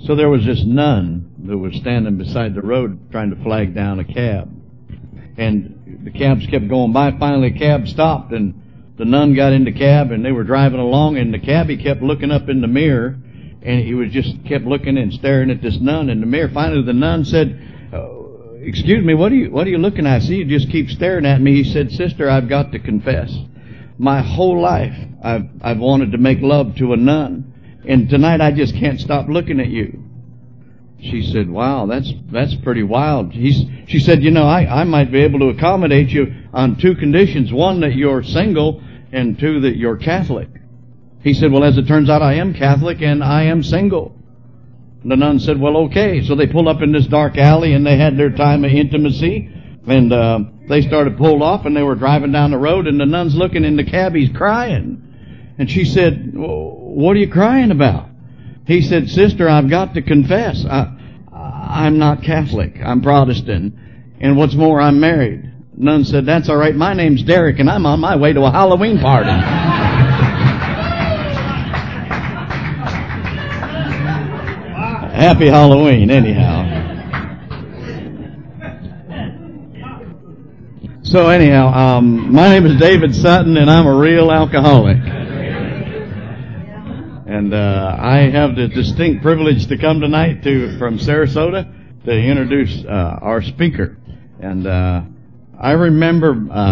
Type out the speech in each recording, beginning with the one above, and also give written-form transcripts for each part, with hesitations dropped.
So there was this nun that was standing beside the road trying to flag down a cab. And the cabs kept going by. Finally, a cab stopped, and the nun got in the cab, and they were driving along, and the cabbie kept looking up in the mirror, and he was just kept looking and staring at this nun in the mirror. Finally, the nun said, "Excuse me, what are you looking at? I see you just keep staring at me." He said, "Sister, I've got to confess. My whole life, I've wanted to make love to a nun, and tonight I just can't stop looking at you." She said, "Wow, that's pretty wild." She said, "You know, I might be able to accommodate you on two conditions. One, that you're single, and two, that you're Catholic." He said, "Well, as it turns out, I am Catholic and I am single." The nun said, "Well, okay." So they pulled up in this dark alley and they had their time of intimacy, and they started pulled off, and they were driving down the road, and the nun's looking in the cab, he's crying. And she said, "What are you crying about?" He said, "Sister, I've got to confess. I'm not Catholic. I'm Protestant. And what's more, I'm married." Nun said, "That's all right. My name's Derek, and I'm on my way to a Halloween party." Happy Halloween, anyhow. So anyhow, my name is David Sutton, and I'm a real alcoholic. And I have the distinct privilege to come tonight from Sarasota to introduce our speaker. And I remember,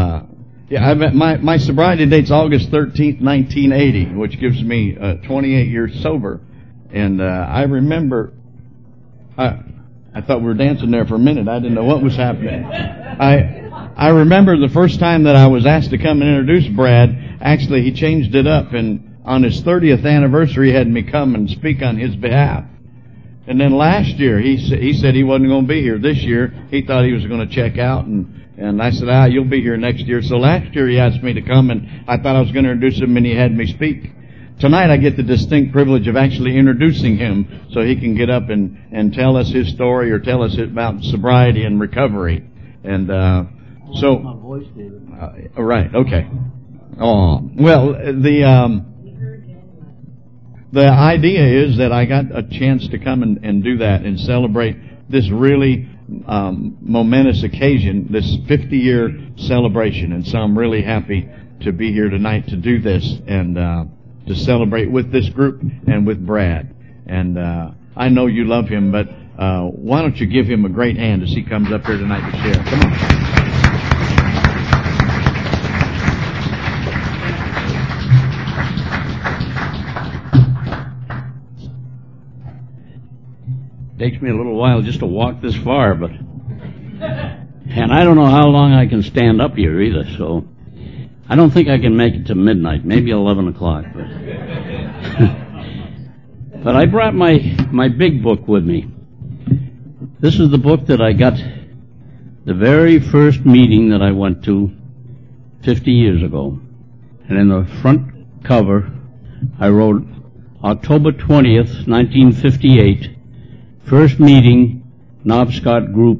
my sobriety date's August 13th, 1980, which gives me 28 years sober. And I remember, I thought we were dancing there for a minute. I didn't know what was happening. I remember the first time that I was asked to come and introduce Brad. Actually, he changed it up, and on his 30th anniversary, he had me come and speak on his behalf. And then last year, he said he wasn't going to be here this year. He thought he was going to check out, and I said, "You'll be here next year." So last year he asked me to come, and I thought I was going to introduce him, and he had me speak. Tonight I get the distinct privilege of actually introducing him so he can get up and tell us his story or tell us about sobriety and recovery. And so... my voice, David. Right, okay. Oh, well, the idea is that I got a chance to come and do that and celebrate this really momentous occasion, this 50-year celebration. And so I'm really happy to be here tonight to do this and to celebrate with this group and with Brad. And I know you love him, but why don't you give him a great hand as he comes up here tonight to share. Come on. Takes me a little while just to walk this far, and I don't know how long I can stand up here either, so I don't think I can make it to midnight, maybe 11 o'clock. But I brought my big book with me. This is the book that I got the very first meeting that I went to 50 years ago. And in the front cover, I wrote October 20th, 1958, first meeting, Knobscott Group,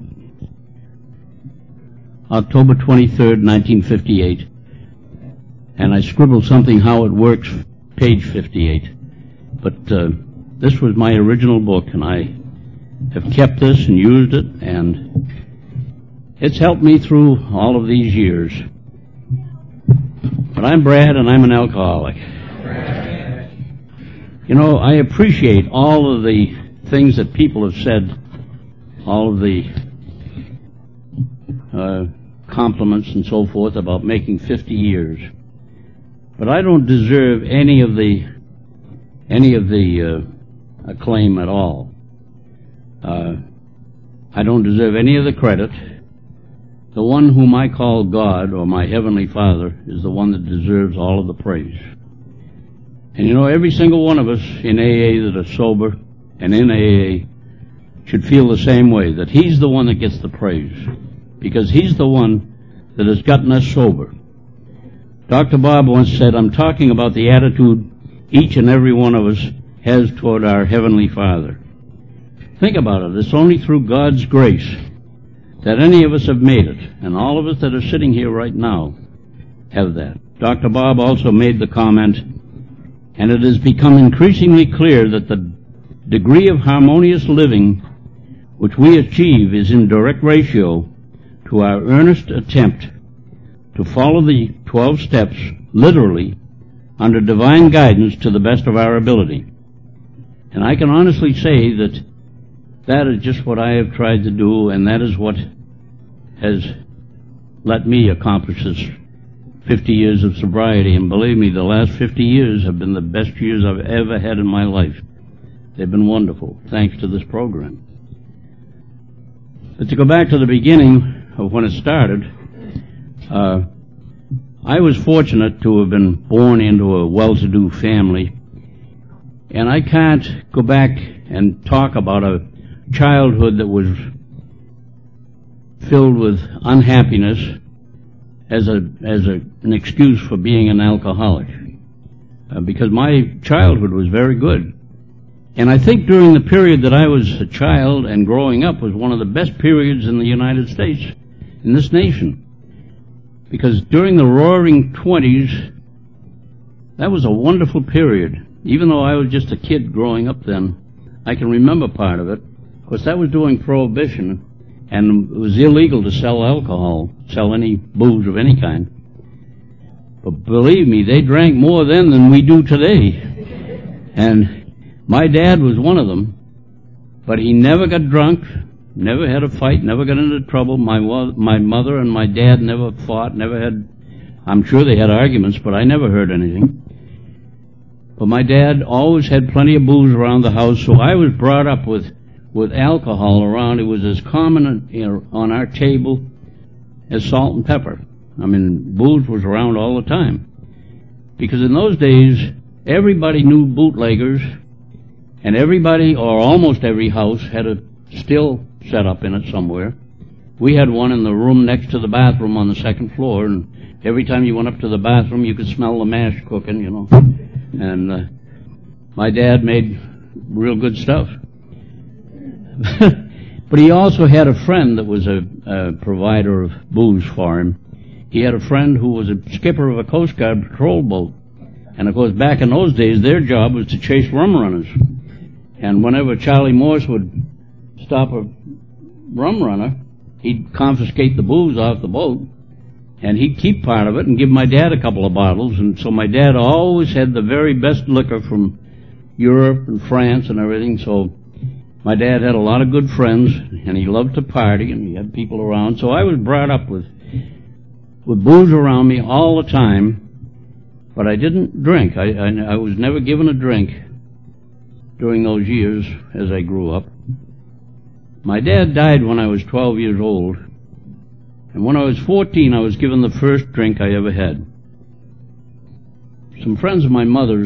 October 23rd, 1958. And I scribbled something, how it works, page 58. But this was my original book, and I have kept this and used it, and it's helped me through all of these years. But I'm Brad, and I'm an alcoholic. You know, I appreciate all of the things that people have said, all of the compliments and so forth about making 50 years. But I don't deserve any of the acclaim at all. I don't deserve any of the credit. The one whom I call God, or my Heavenly Father, is the one that deserves all of the praise. And you know, every single one of us in AA that are sober and in AA should feel the same way, that He's the one that gets the praise, because He's the one that has gotten us sober. Dr. Bob once said, "I'm talking about the attitude each and every one of us has toward our Heavenly Father." Think about it. It's only through God's grace that any of us have made it, and all of us that are sitting here right now have that. Dr. Bob also made the comment, and it has become increasingly clear that the degree of harmonious living which we achieve is in direct ratio to our earnest attempt to follow the 12 steps literally under divine guidance to the best of our ability. And I can honestly say that that is just what I have tried to do, and that is what has let me accomplish this 50 years of sobriety. And believe me, the last 50 years have been the best years I've ever had in my life. They've been wonderful, thanks to this program. But to go back to the beginning of when it started, I was fortunate to have been born into a well-to-do family, and I can't go back and talk about a childhood that was filled with unhappiness as an excuse for being an alcoholic, because my childhood was very good. And I think during the period that I was a child and growing up was one of the best periods in the United States, in this nation. Because during the roaring 20s, that was a wonderful period. Even though I was just a kid growing up then, I can remember part of it. Of course, that was during Prohibition, and it was illegal to sell alcohol, sell any booze of any kind. But believe me, they drank more then than we do today. And my dad was one of them, but he never got drunk, never had a fight, never got into trouble. My mother and my dad never fought, never had, I'm sure they had arguments, but I never heard anything. But my dad always had plenty of booze around the house, so I was brought up with alcohol around. It was as common on our table as salt and pepper. I mean, booze was around all the time. Because in those days, everybody knew bootleggers, and everybody, or almost every house, had a still set up in it somewhere. We had one in the room next to the bathroom on the second floor, and every time you went up to the bathroom, you could smell the mash cooking, you know. And my dad made real good stuff. But he also had a friend that was a provider of booze for him. He had a friend who was a skipper of a Coast Guard patrol boat. And of course, back in those days, their job was to chase rum runners. And whenever Charlie Morse would stop a rum runner, he'd confiscate the booze off the boat, and he'd keep part of it and give my dad a couple of bottles. And so my dad always had the very best liquor from Europe and France and everything. So my dad had a lot of good friends, and he loved to party, and he had people around. So I was brought up with booze around me all the time, but I didn't drink. I was never given a drink during those years as I grew up. My dad died when I was 12 years old, and when I was 14, I was given the first drink I ever had. Some friends of my mother's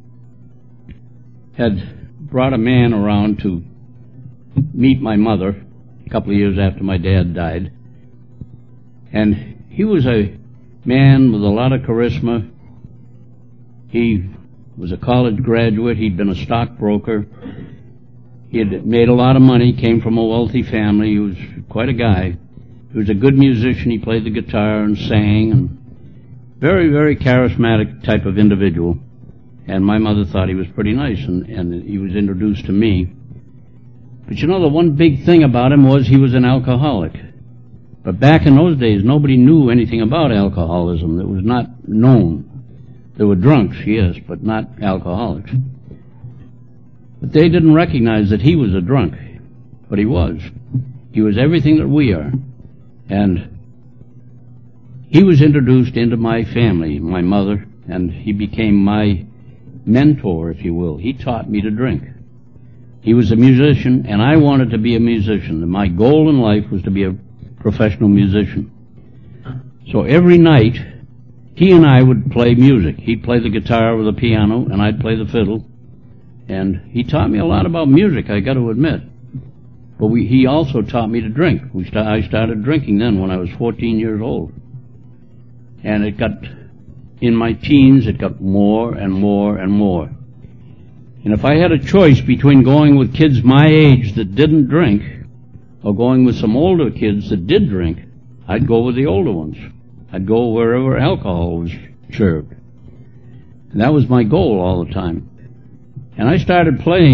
had brought a man around to meet my mother a couple of years after my dad died, and he was a man with a lot of charisma. He was a college graduate. He'd been a stockbroker. He had made a lot of money, came from a wealthy family. He was quite a guy. He was a good musician. He played the guitar and sang, and very, very charismatic type of individual. And my mother thought he was pretty nice, and he was introduced to me. But you know, the one big thing about him was he was an alcoholic. But back in those days, nobody knew anything about alcoholism. It was not known. There were drunks, yes, but not alcoholics. But they didn't recognize that he was a drunk. But he was. He was everything that we are. And he was introduced into my family, my mother, and he became my mentor, if you will. He taught me to drink. He was a musician, and I wanted to be a musician. My goal in life was to be a professional musician. So every night, he and I would play music. He'd play the guitar or the piano, and I'd play the fiddle. And he taught me a lot about music, I got to admit. But he also taught me to drink. I started drinking then when I was 14 years old. And it got, in my teens, it got more and more and more. And if I had a choice between going with kids my age that didn't drink or going with some older kids that did drink, I'd go with the older ones. I'd go wherever alcohol was served. And that was my goal all the time. And I started playing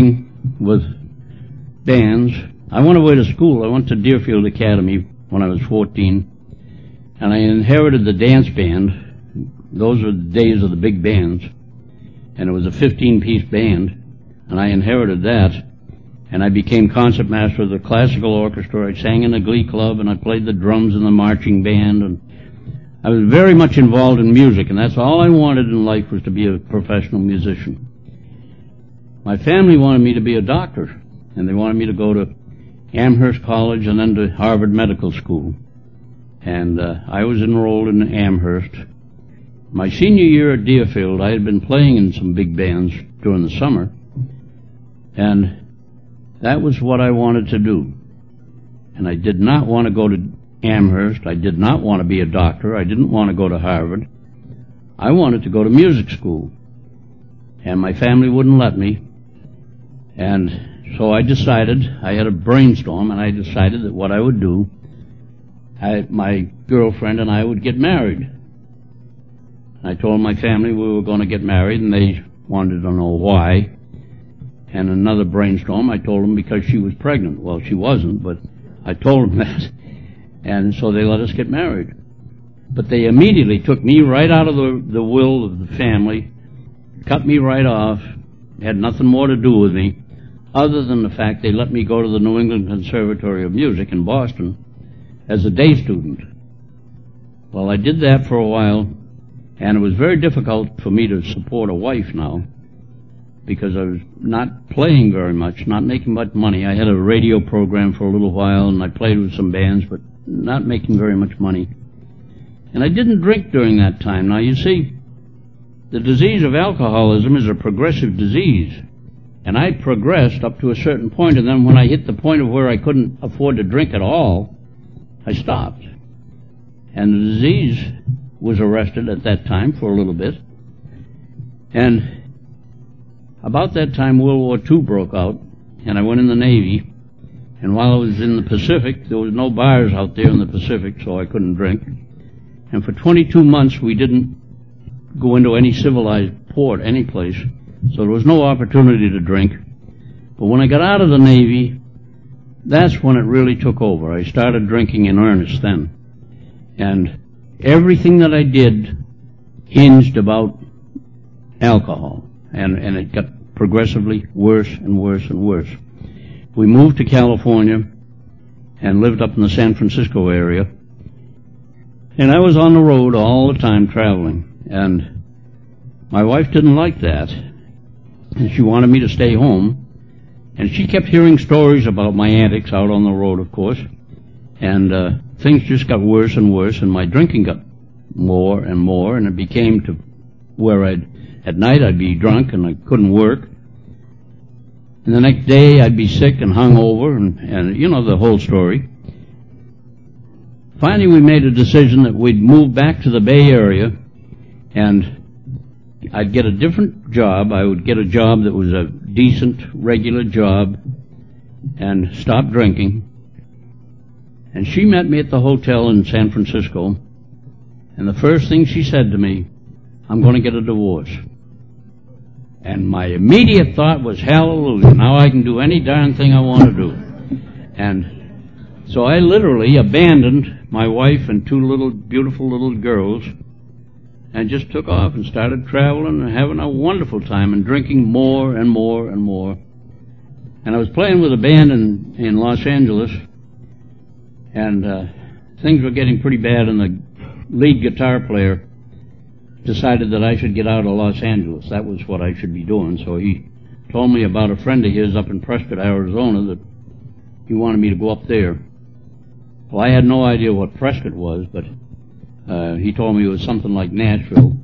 with bands. I went away to school. I went to Deerfield Academy when I was 14, and I inherited the dance band. Those were the days of the big bands, and it was a 15-piece band, and I inherited that, and I became concertmaster of the classical orchestra. I sang in the glee club, and I played the drums in the marching band, and I was very much involved in music, and that's all I wanted in life, was to be a professional musician. My family wanted me to be a doctor, and they wanted me to go to Amherst College and then to Harvard Medical School. And I was enrolled in Amherst. My senior year at Deerfield, I had been playing in some big bands during the summer, and that was what I wanted to do. And I did not want to go to Amherst. I did not want to be a doctor. I didn't want to go to Harvard. I wanted to go to music school, and my family wouldn't let me. And so I decided, I had a brainstorm, and I decided that what I would do, my girlfriend and I would get married. I told my family we were going to get married, and they wanted to know why. And another brainstorm, I told them because she was pregnant. Well, she wasn't, but I told them that. And so they let us get married. But they immediately took me right out of the will of the family, cut me right off, had nothing more to do with me, other than the fact they let me go to the New England Conservatory of Music in Boston as a day student. Well, I did that for a while, and it was very difficult for me to support a wife now, because I was not playing very much, not making much money. I had a radio program for a little while, and I played with some bands, but not making very much money. And I didn't drink during that time. Now, you see, the disease of alcoholism is a progressive disease, and I progressed up to a certain point, and then when I hit the point of where I couldn't afford to drink at all, I stopped. And the disease was arrested at that time for a little bit. And about that time, World War II broke out, and I went in the Navy. And while I was in the Pacific, there was no bars out there in the Pacific, so I couldn't drink. And for 22 months, we didn't go into any civilized port, any place, so there was no opportunity to drink. But when I got out of the Navy, that's when it really took over. I started drinking in earnest then. And everything that I did hinged about alcohol, and it got progressively worse and worse and worse. We moved to California and lived up in the San Francisco area, and I was on the road all the time traveling, and my wife didn't like that, and she wanted me to stay home, and she kept hearing stories about my antics out on the road, of course, and things just got worse and worse, and my drinking got more and more, and it became to where at night I'd be drunk and I couldn't work. And the next day I'd be sick and hungover, and you know the whole story. Finally we made a decision that we'd move back to the Bay Area, and I'd get a different job. I would get a job that was a decent, regular job, and stop drinking. And she met me at the hotel in San Francisco, and the first thing she said to me, "I'm going to get a divorce." And my immediate thought was, hallelujah, now I can do any darn thing I want to do. And so I literally abandoned my wife and two beautiful little girls and just took off and started traveling and having a wonderful time and drinking more and more and more. And I was playing with a band in Los Angeles, and things were getting pretty bad, and the lead guitar player decided that I should get out of Los Angeles. That was what I should be doing. So he told me about a friend of his up in Prescott, Arizona, that he wanted me to go up there. Well, I had no idea what Prescott was, but he told me it was something like Nashville.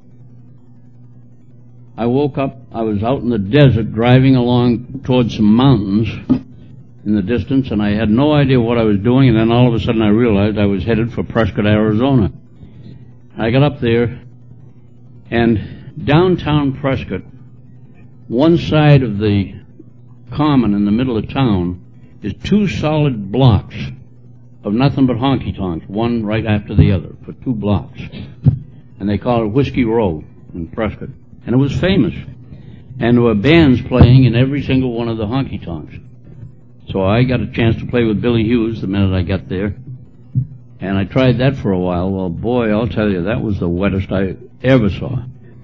I woke up, I was out in the desert driving along towards some mountains in the distance, and I had no idea what I was doing, and then all of a sudden I realized I was headed for Prescott, Arizona. I got up there, and downtown Prescott, one side of the common in the middle of town is two solid blocks of nothing but honky-tonks, one right after the other, for 2 blocks. And they call it Whiskey Row in Prescott. And it was famous. And there were bands playing in every single one of the honky-tonks. So I got a chance to play with Billy Hughes the minute I got there. And I tried that for a while. Well, boy, I'll tell you, that was the wettest I ever saw.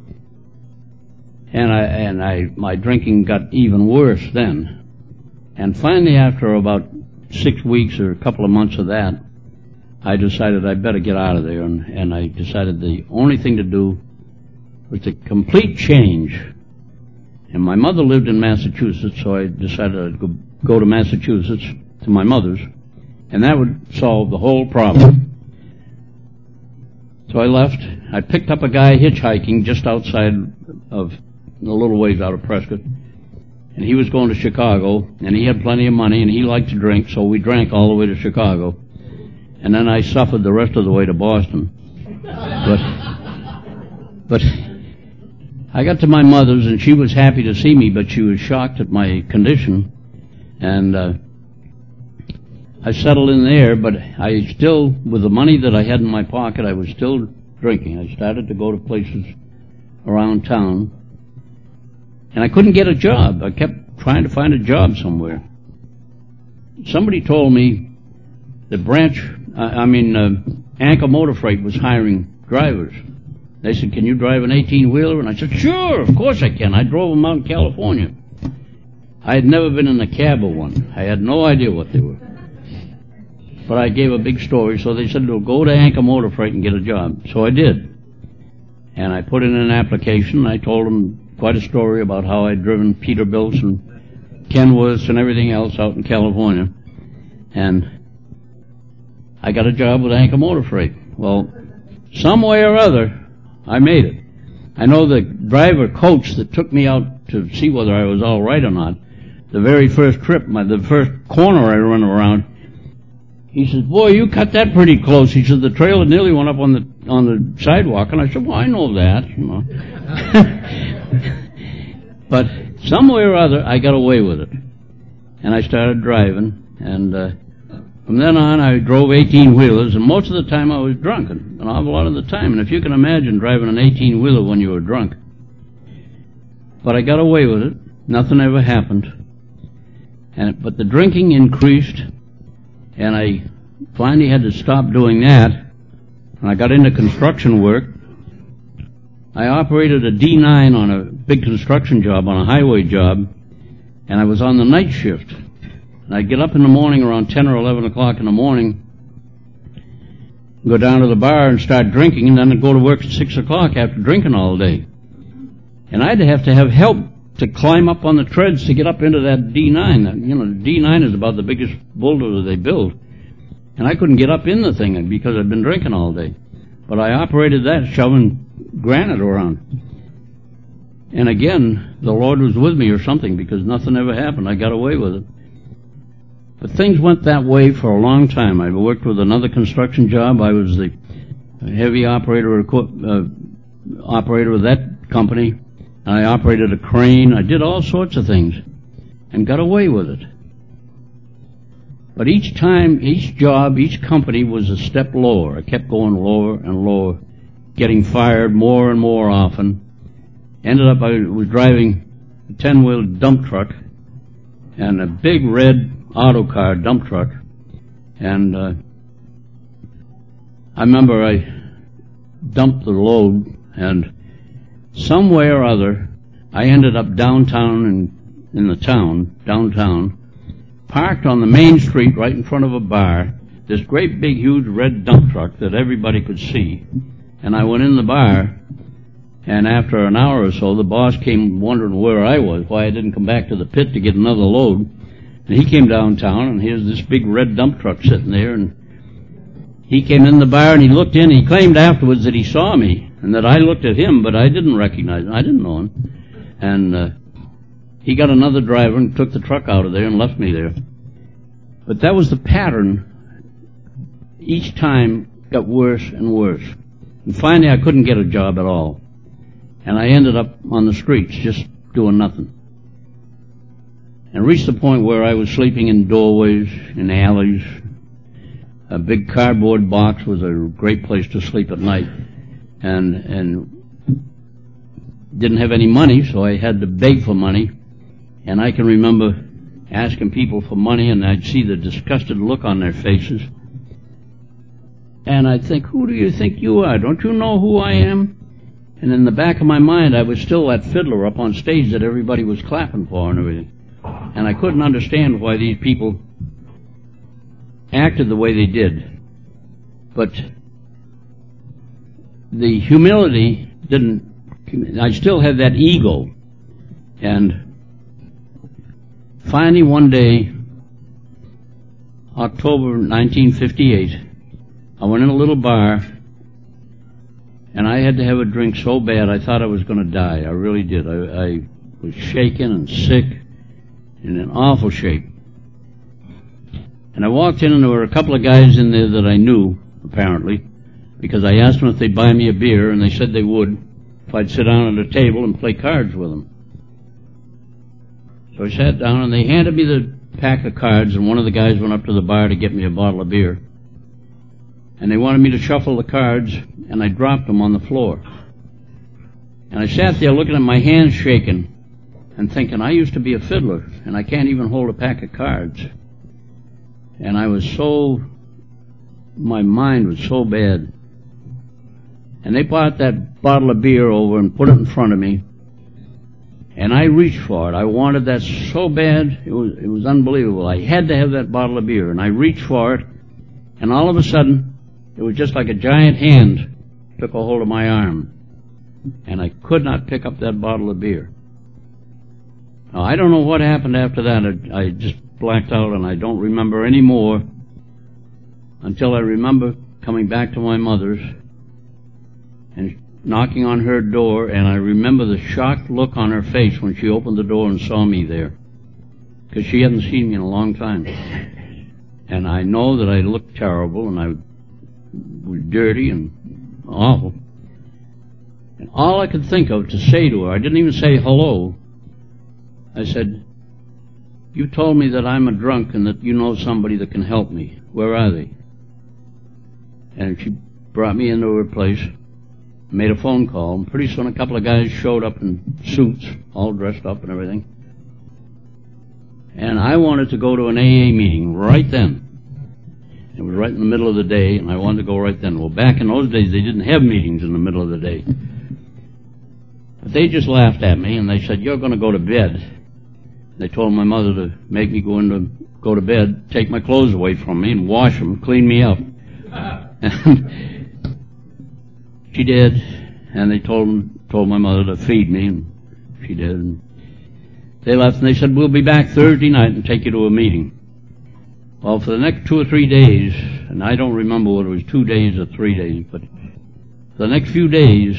And my drinking got even worse then. And finally, after about 6 weeks or a couple of months of that, I decided I'd better get out of there. And I decided the only thing to do was a complete change. And my mother lived in Massachusetts, so I decided I'd go to Massachusetts to my mother's, and that would solve the whole problem. So I left. I picked up a guy hitchhiking just outside of a little ways out of Prescott, and he was going to Chicago, and he had plenty of money, and he liked to drink, so we drank all the way to Chicago, and then I suffered the rest of the way to Boston. But I got to my mother's, and she was happy to see me, but she was shocked at my condition, and I settled in there, but I still, with the money that I had in my pocket, I was still drinking. I started to go to places around town, and I couldn't get a job. I kept trying to find a job somewhere. Somebody told me that Anchor Motor Freight was hiring drivers. They said, "Can you drive an 18-wheeler?" And I said, "Sure, of course I can." I drove them out in California. I had never been in a cab of one. I had no idea what they were. But I gave a big story, so they said, "Well, go to Anchor Motor Freight and get a job." So I did. And I put in an application. I told them quite a story about how I'd driven Peterbilts and Kenworths and everything else out in California. And I got a job with Anchor Motor Freight. Well, some way or other, I made it. I know the driver coach that took me out to see whether I was all right or not, the very first trip, the first corner I run around, he says, "Boy, you cut that pretty close." He said, "The trailer nearly went up on the sidewalk." And I said, "Well, I know that, you know." But some way or other, I got away with it. And I started driving, and from then on, I drove 18-wheelers, and most of the time I was drunk, an awful lot of the time. And if you can imagine driving an 18-wheeler when you were drunk. But I got away with it. Nothing ever happened. But the drinking increased, and I finally had to stop doing that, and I got into construction work. I operated a D9 on a big construction job, on a highway job, and I was on the night shift. And I'd get up in the morning around 10 or 11 o'clock in the morning, go down to the bar and start drinking, and then I'd go to work at 6 o'clock after drinking all day. And I'd have to have help to climb up on the treads to get up into that D9. You know, the D9 is about the biggest bulldozer they build. And I couldn't get up in the thing because I'd been drinking all day. But I operated that, shoving granite around. And again, the Lord was with me or something, because nothing ever happened. I got away with it. But things went that way for a long time. I worked with another construction job. I was the heavy operator of that company. I operated a crane. I did all sorts of things and got away with it. But each time, each job, each company was a step lower. I kept going lower and lower, getting fired more and more often. Ended up, I was driving a 10-wheel dump truck and a big red auto car dump truck. And I remember I dumped the load, and some way or other, I ended up downtown in the town, downtown, parked on the main street right in front of a bar, this great big huge red dump truck that everybody could see. And I went in the bar, and after an hour or so, the boss came wondering where I was, why I didn't come back to the pit to get another load. And he came downtown, and here's this big red dump truck sitting there, and he came in the bar, and he looked in. He claimed afterwards that he saw me, and that I looked at him, but I didn't recognize him. I didn't know him. And he got another driver and took the truck out of there and left me there. But that was the pattern. Each time got worse and worse. And finally I couldn't get a job at all. And I ended up on the streets just doing nothing. And reached the point where I was sleeping in doorways, in alleys. A big cardboard box was a great place to sleep at night. And didn't have any money, so I had to beg for money. And I can remember asking people for money, and I'd see the disgusted look on their faces. And I'd think, who do you think you are? Don't you know who I am? And in the back of my mind, I was still that fiddler up on stage that everybody was clapping for and everything. And I couldn't understand why these people acted the way they did. But the humility didn't, I still had that ego. And finally one day, October 1958, I went in a little bar, and I had to have a drink so bad I thought I was going to die. I really did. I was shaking and sick and in awful shape. And I walked in, and there were a couple of guys in there that I knew, apparently, because I asked them if they'd buy me a beer, and they said they would if I'd sit down at a table and play cards with them. So I sat down, and they handed me the pack of cards, and one of the guys went up to the bar to get me a bottle of beer. And they wanted me to shuffle the cards, and I dropped them on the floor. And I sat there looking at my hands shaking and thinking, I used to be a fiddler, and I can't even hold a pack of cards. And I was so, my mind was so bad. And they brought that bottle of beer over and put it in front of me, and I reached for it. I wanted that so bad, it was unbelievable. I had to have that bottle of beer, and I reached for it, and all of a sudden, it was just like a giant hand took a hold of my arm, and I could not pick up that bottle of beer. Now, I don't know what happened after that. I just blacked out, and I don't remember any more until I remember coming back to my mother's and knocking on her door, and I remember the shocked look on her face when she opened the door and saw me there, because she hadn't seen me in a long time. And I know that I looked terrible, and I was dirty and awful. And all I could think of to say to her, I didn't even say hello. I said, you told me that I'm a drunk and that you know somebody that can help me. Where are they? And she brought me into her place, made a phone call, and pretty soon a couple of guys showed up in suits, all dressed up and everything. And I wanted to go to an AA meeting right then. It was right in the middle of the day, and I wanted to go right then. Well, back in those days, they didn't have meetings in the middle of the day. But they just laughed at me, and they said, you're going to go to bed. They told my mother to make me go to bed, take my clothes away from me, and wash them, clean me up. And she did, and they told my mother to feed me, and she did. And they left, and they said, we'll be back Thursday night and take you to a meeting. Well, for the next 2 or 3 days, and I don't remember whether it was 2 days or 3 days, but for the next few days,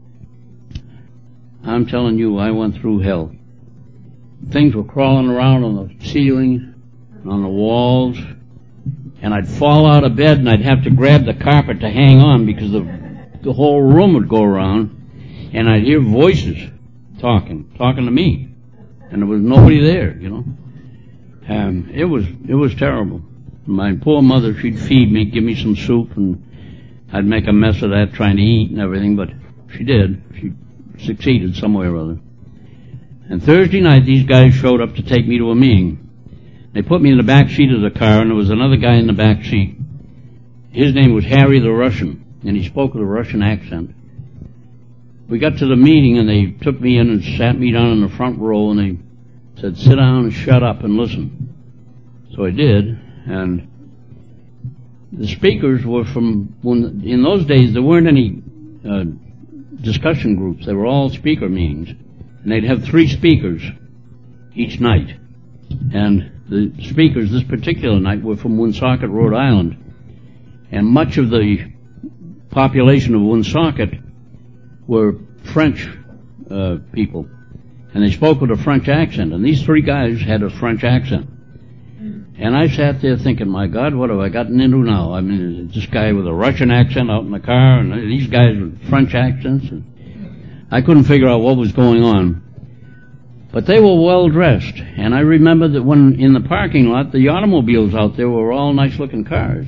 I'm telling you, I went through hell. Things were crawling around on the ceiling, and on the walls, and I'd fall out of bed and I'd have to grab the carpet to hang on because the whole room would go around, and I'd hear voices talking to me, and there was nobody there, you know. It was terrible. My poor mother, she'd feed me, give me some soup, and I'd make a mess of that trying to eat and everything, but she did. She succeeded some way or other. And Thursday night, these guys showed up to take me to a meeting. They put me in the back seat of the car, and there was another guy in the back seat. His name was Harry the Russian, and he spoke with a Russian accent. We got to the meeting, and they took me in and sat me down in the front row, and they said, sit down and shut up and listen. So I did, and the speakers were from, in those days there weren't any discussion groups. They were all speaker meetings. And they'd have 3 speakers each night. And the speakers this particular night were from Woonsocket, Rhode Island. And much of the population of Woonsocket were French people. And they spoke with a French accent. And these 3 guys had a French accent. And I sat there thinking, my God, what have I gotten into now? I mean, this guy with a Russian accent out in the car, and these guys with French accents. And I couldn't figure out what was going on. But they were well dressed. And I remember that when in the parking lot, the automobiles out there were all nice-looking cars.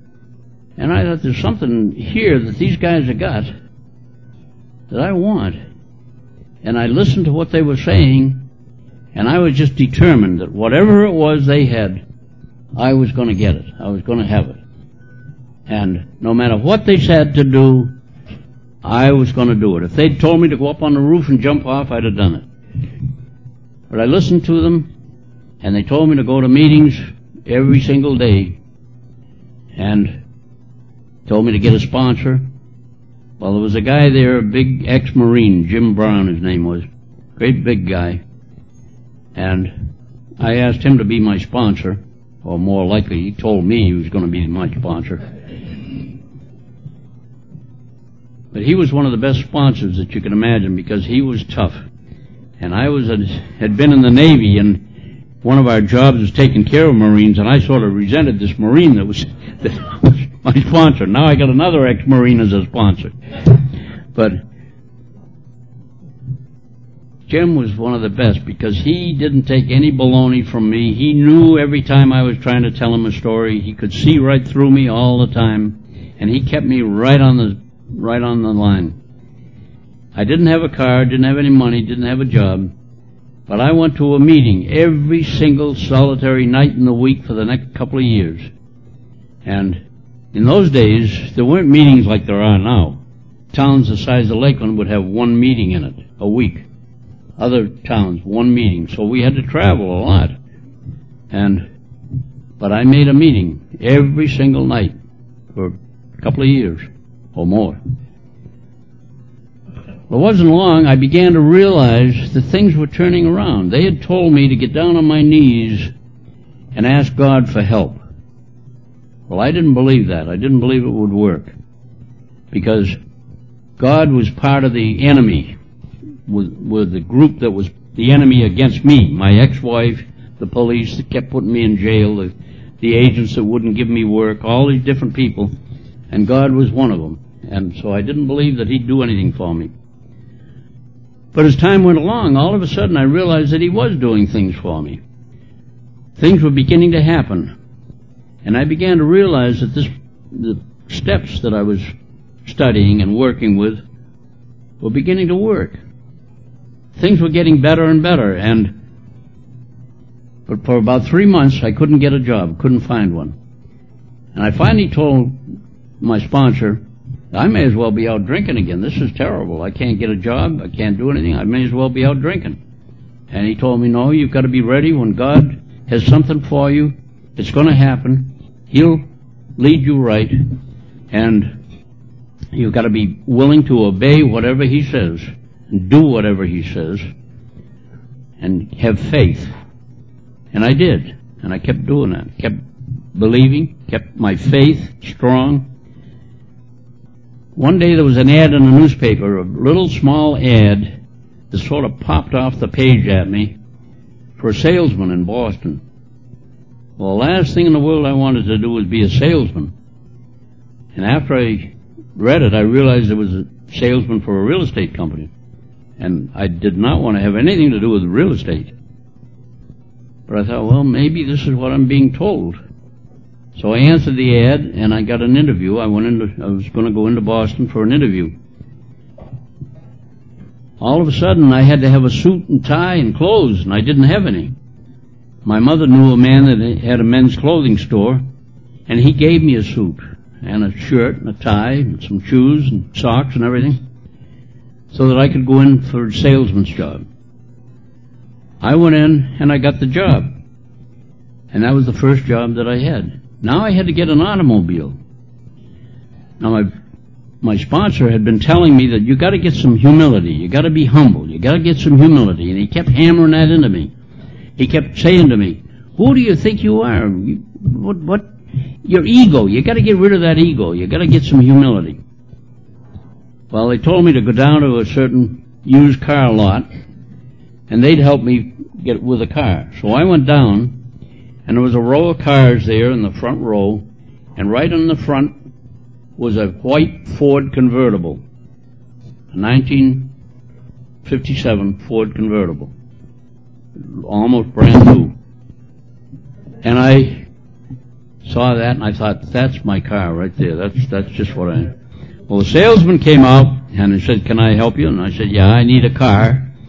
And I thought, there's something here that these guys have got that I want. and I listened to what they were saying, and I was just determined that whatever it was they had, I was going to get it. I was going to have it. And no matter what they said to do, I was going to do it. If they'd told me to go up on the roof and jump off, I'd have done it. But I listened to them, and they told me to go to meetings every single day, and told me to get a sponsor. Well, there was a guy there, a big ex-Marine, Jim Brown his name was, great big guy, and I asked him to be my sponsor, or more likely, he told me he was going to be my sponsor. But he was one of the best sponsors that you can imagine because he was tough. And I had been in the Navy, and one of our jobs was taking care of Marines, and I sort of resented this Marine that was my sponsor. Now I got another ex-Marine as a sponsor. But Jim was one of the best because he didn't take any baloney from me. He knew every time I was trying to tell him a story. He could see right through me all the time, and he kept me right on the line. I didn't have a car, didn't have any money, didn't have a job, but I went to a meeting every single solitary night in the week for the next couple of years. And in those days, there weren't meetings like there are now. Towns the size of Lakeland would have one meeting in it a week. Other towns, one meeting. So we had to travel a lot. But I made a meeting every single night for a couple of years or more. It wasn't long, I began to realize that things were turning around. They had told me to get down on my knees and ask God for help. Well, I didn't believe that. I didn't believe it would work. Because God was part of the enemy, with the group that was the enemy against me. My ex-wife, the police that kept putting me in jail, the agents that wouldn't give me work, all these different people. And God was one of them. And so I didn't believe that He'd do anything for me. But as time went along, all of a sudden I realized that He was doing things for me. Things were beginning to happen. And I began to realize that the steps that I was studying and working with were beginning to work. Things were getting better and better. But for about 3 months I couldn't get a job, couldn't find one. And I finally told my sponsor, I may as well be out drinking again. This is terrible. I can't get a job. I can't do anything. I may as well be out drinking. And he told me, no, you've got to be ready. When God has something for you, it's going to happen. He'll lead you right. And you've got to be willing to obey whatever He says and do whatever He says and have faith. And I did. And I kept doing that. Kept believing, kept my faith strong. One day there was an ad in the newspaper, a little small ad that sort of popped off the page at me for a salesman in Boston. Well, the last thing in the world I wanted to do was be a salesman. And after I read it, I realized it was a salesman for a real estate company. And I did not want to have anything to do with real estate. But I thought, well, maybe this is what I'm being told. So I answered the ad, and I got an interview. I was going to go into Boston for an interview. All of a sudden, I had to have a suit and tie and clothes, and I didn't have any. My mother knew a man that had a men's clothing store, and he gave me a suit and a shirt and a tie and some shoes and socks and everything so that I could go in for a salesman's job. I went in, and I got the job. And that was the first job that I had. Now I had to get an automobile. Now my sponsor had been telling me that you got to get some humility. You got to be humble. You got to get some humility. And he kept hammering that into me. He kept saying to me, who do you think you are? What? Your ego. You got to get rid of that ego. You got to get some humility. Well, they told me to go down to a certain used car lot, and they'd help me get with a car. So I went down, and there was a row of cars there in the front row, and right in the front was a white Ford convertible, a 1957 Ford convertible, almost brand new. And I saw that, and I thought, that's my car right there. That's just what I am. Well, the salesman came out, and he said, can I help you? And I said, yeah, I need a car.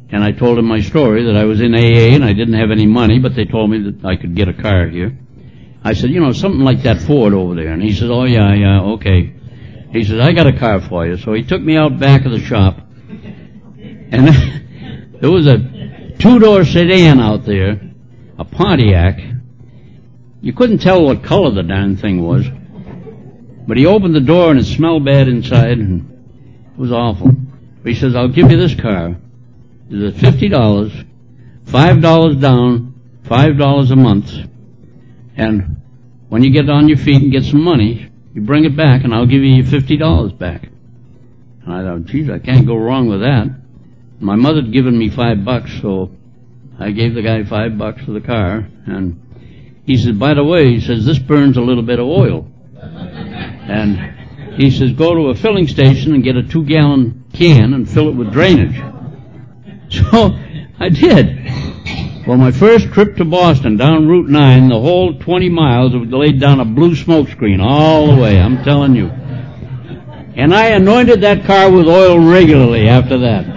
And I told him my story, that I was in AA and I didn't have any money, but they told me that I could get a car here. I said, something like that Ford over there. And he says, oh, yeah, okay. He says, I got a car for you. So he took me out back of the shop. And there was a two-door sedan out there, a Pontiac. You couldn't tell what color the darn thing was. But he opened the door and it smelled bad inside, and it was awful. But he says, I'll give you this car. It's $50, $5 down, $5 a month. And when you get on your feet and get some money, you bring it back and I'll give you your $50 back. And I thought, geez, I can't go wrong with that. My mother had given me $5, so I gave the guy $5 for the car. And he said, by the way, he says, this burns a little bit of oil. And he says, go to a filling station and get a 2-gallon can and fill it with drainage. So I did. Well, my first trip to Boston down Route 9, the whole 20 miles, it laid down a blue smoke screen all the way, I'm telling you. And I anointed that car with oil regularly after that.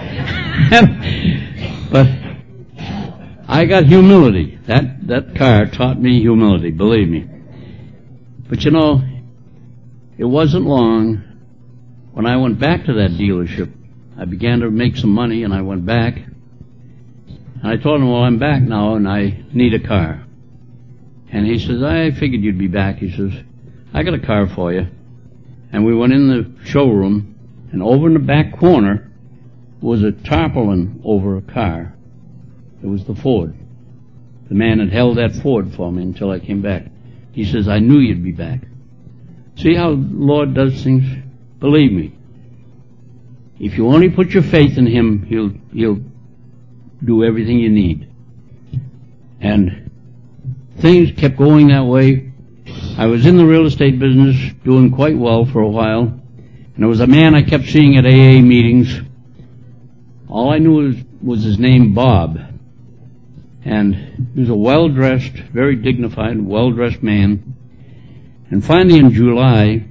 But I got humility. That car taught me humility, believe me. But it wasn't long when I went back to that dealership. I began to make some money, and I went back. And I told him, well, I'm back now, and I need a car. And he says, I figured you'd be back. He says, I got a car for you. And we went in the showroom, and over in the back corner was a tarpaulin over a car. It was the Ford. The man had held that Ford for me until I came back. He says, I knew you'd be back. See how the Lord does things? Believe me. If you only put your faith in Him, He'll do everything you need. And things kept going that way. I was in the real estate business, doing quite well for a while. And there was a man I kept seeing at AA meetings. All I knew was his name, Bob. And he was a well-dressed, very dignified, well-dressed man. And finally in July,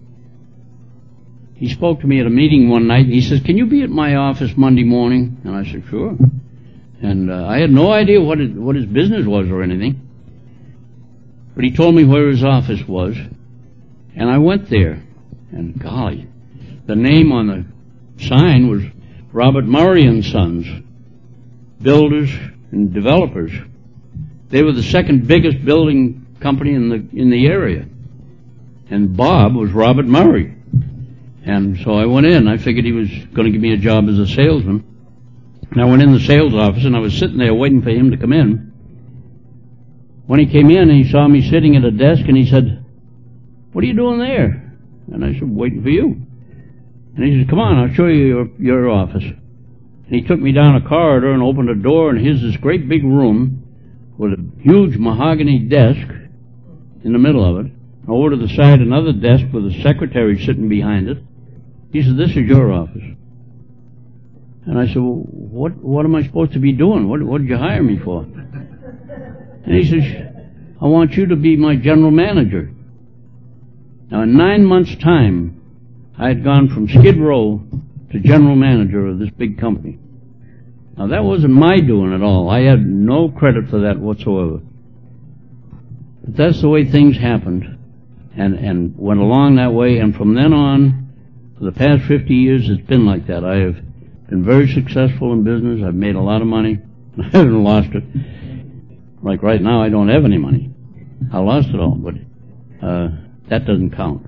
he spoke to me at a meeting one night, and he says, can you be at my office Monday morning? And I said, sure. And I had no idea what his business was or anything. But he told me where his office was. And I went there. And golly, the name on the sign was Robert Murray and Sons, builders and developers. They were the second biggest building company in the area. And Bob was Robert Murray. And so I went in. I figured he was going to give me a job as a salesman. And I went in the sales office, and I was sitting there waiting for him to come in. When he came in, he saw me sitting at a desk, and he said, what are you doing there? And I said, waiting for you. And he said, come on, I'll show you your office. And he took me down a corridor and opened a door, and here's this great big room with a huge mahogany desk in the middle of it. Over to the side, another desk with a secretary sitting behind it. He said, this is your office. And I said, well, what am I supposed to be doing? What did you hire me for? And he says, I want you to be my general manager. Now, in 9 months' time, I had gone from Skid Row to general manager of this big company. Now, that wasn't my doing at all. I had no credit for that whatsoever. But that's the way things happened and went along that way. And from then on, for the past 50 years, it's been like that. I have been very successful in business. I've made a lot of money. I haven't lost it. Like right now, I don't have any money. I lost it all, but that doesn't count.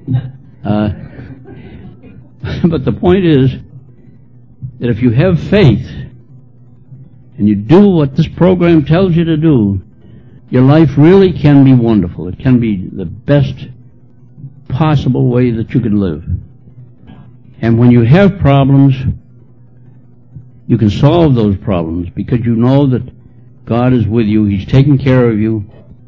But the point is that if you have faith and you do what this program tells you to do, your life really can be wonderful. It can be the best possible way that you can live. And when you have problems, you can solve those problems because you know that God is with you. He's taking care of you.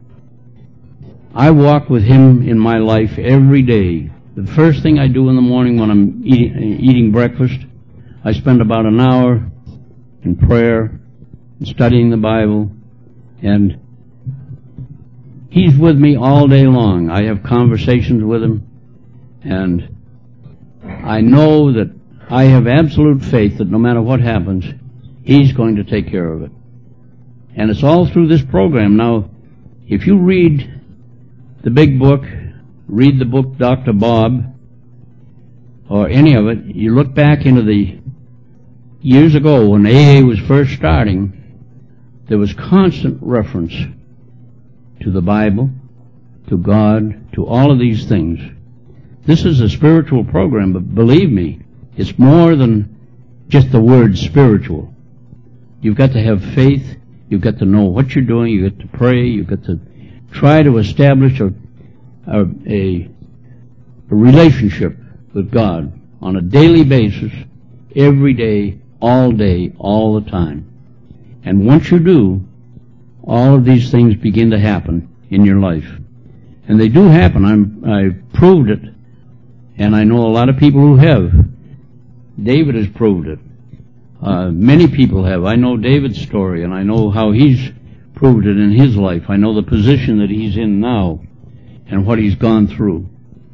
I walk with Him in my life every day. The first thing I do in the morning when I'm eating breakfast, I spend about an hour in prayer, and studying the Bible, and He's with me all day long. I have conversations with Him, and I know that I have absolute faith that no matter what happens, He's going to take care of it. And it's all through this program. Now, if you read the big book, read the book Dr. Bob, or any of it, you look back into the years ago when AA was first starting, there was constant reference to the Bible, to God, to all of these things. This is a spiritual program, but believe me, it's more than just the word spiritual. You've got to have faith. You've got to know what you're doing. You've got to pray. You've got to try to establish a relationship with God on a daily basis, every day, all the time. And once you do, all of these things begin to happen in your life. And they do happen. I've proved it. And I know a lot of people who have. David has proved it. Many people have. I know David's story, and I know how he's proved it in his life. I know the position that he's in now and what he's gone through.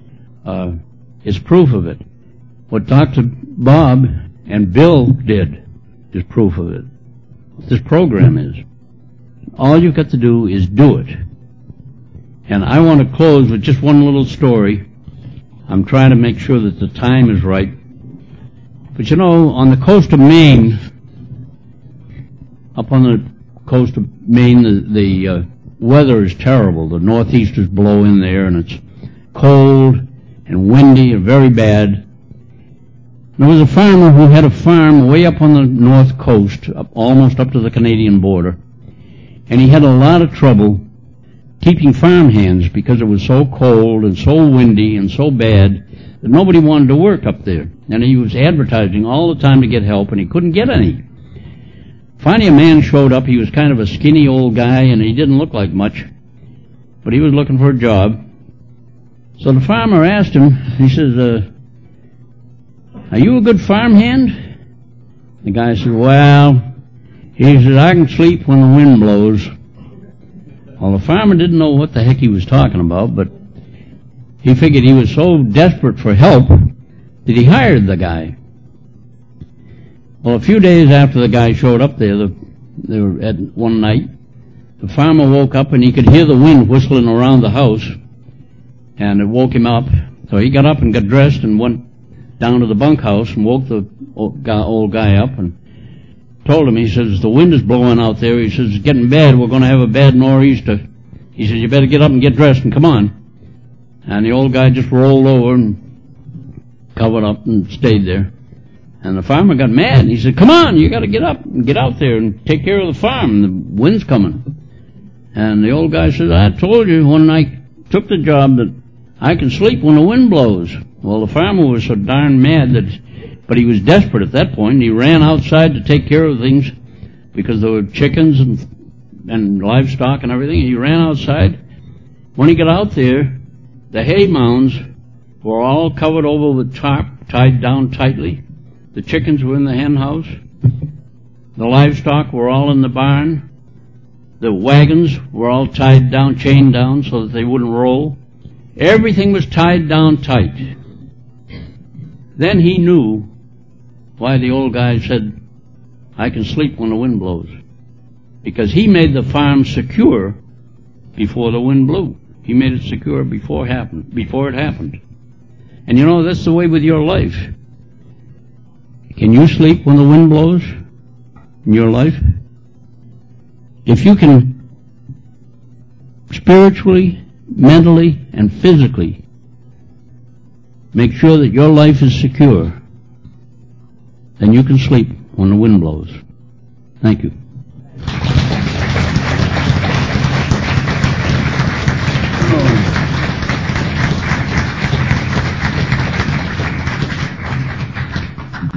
It's proof of it. What Dr. Bob and Bill did is proof of it. What this program is. All you've got to do is do it. And I want to close with just one little story. I'm trying to make sure that the time is right. But you know, on the coast of Maine, up on the coast of Maine, the weather is terrible. The northeasters blow in there, and it's cold and windy and very bad. There was a farmer who had a farm way up on the north coast, almost up to the Canadian border, and he had a lot of trouble keeping farm hands because it was so cold and so windy and so bad that nobody wanted to work up there. And he was advertising all the time to get help, and he couldn't get any. Finally, a man showed up. He was kind of a skinny old guy, and he didn't look like much, but he was looking for a job. So the farmer asked him, he says, are you a good farmhand? The guy said, well, he says, I can sleep when the wind blows. Well, the farmer didn't know what the heck he was talking about, but he figured he was so desperate for help that he hired the guy. Well, a few days after the guy showed up there, they were at one night, the farmer woke up and he could hear the wind whistling around the house, and it woke him up. So he got up and got dressed and went down to the bunkhouse and woke the old guy up and told him, he says, the wind is blowing out there. He says, it's getting bad. We're going to have a bad nor'easter. He says, you better get up and get dressed and come on. And the old guy just rolled over and covered up and stayed there. And the farmer got mad. And he said, come on, you got to get up and get out there and take care of the farm. The wind's coming. And the old guy says, I told you when I took the job that I can sleep when the wind blows. Well, the farmer was so darn mad but he was desperate at that point. He ran outside to take care of things because there were chickens and livestock and everything. He ran outside. When he got out there, the hay mounds were all covered over with tarp, tied down tightly. The chickens were in the hen house. The livestock were all in the barn. The wagons were all tied down, chained down so that they wouldn't roll. Everything was tied down tight. Then he knew why the old guy said, I can sleep when the wind blows. Because he made the farm secure before the wind blew. He made it secure before it happened. And you know, that's the way with your life. Can you sleep when the wind blows in your life? If you can spiritually, mentally, and physically make sure that your life is secure, then you can sleep when the wind blows. Thank you.